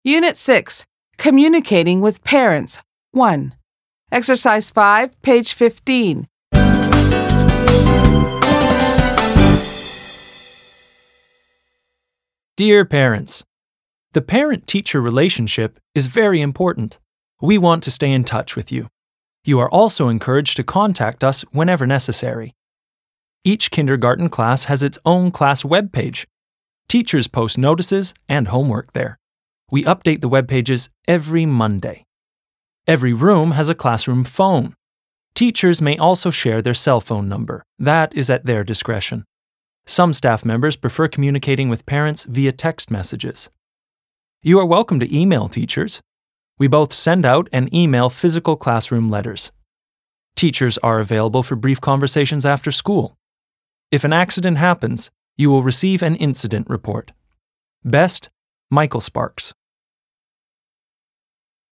Unit 6, Communicating with Parents, 1. Exercise 5, page 15. Dear parents, the parent-teacher relationship is very important. We want to stay in touch with you. You are also encouraged to contact us whenever necessary. Each kindergarten class has its own class webpage. Teachers post notices and homework there. We update the web pages every Monday. Every room has a classroom phone. Teachers may also share their cell phone number. That is at their discretion. Some staff members prefer communicating with parents via text messages. You are welcome to email teachers. We both send out and email physical classroom letters. Teachers are available for brief conversations after school. If an accident happens, you will receive an incident report. Best, Michael Sparks.